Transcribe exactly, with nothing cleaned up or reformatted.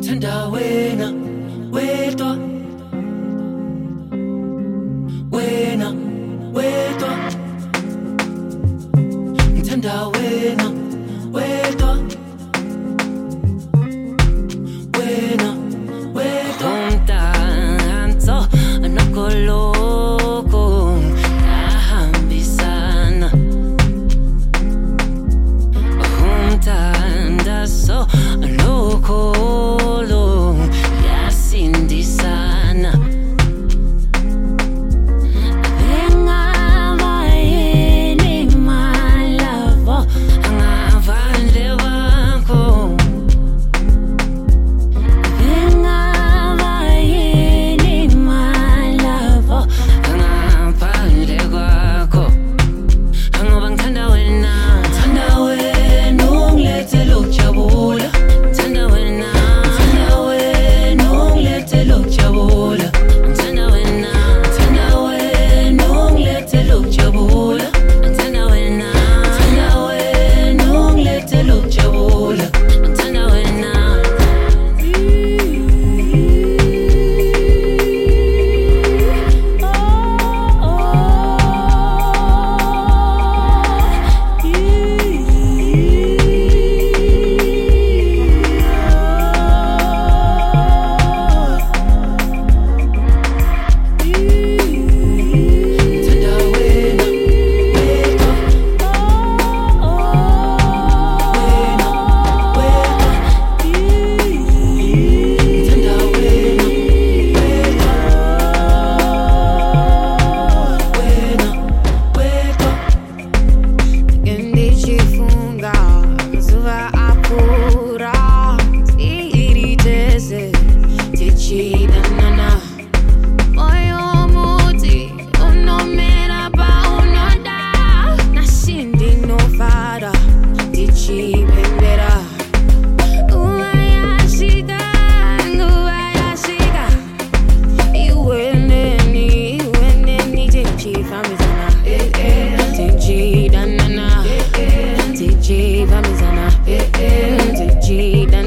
Ngithanda wena wedwa wena wedwa ngithanda wena wedwa wena wedwa umdanso nokoloko ahambisana umdanso nokolo yasindisana engaba yini my love angavande wakho engaba yini my love angavande kwakho angoba ngithanda wena ngithanda wena ungilethele ukujabula ngithanda wena ngithanda wena ungilethele ukujabula ngithanda wena ngithanda wena ungilethele ukujabula ngithanda wena ngithanda wena ungilethele ukujabula ngithanda wena T G, vamizana, T G,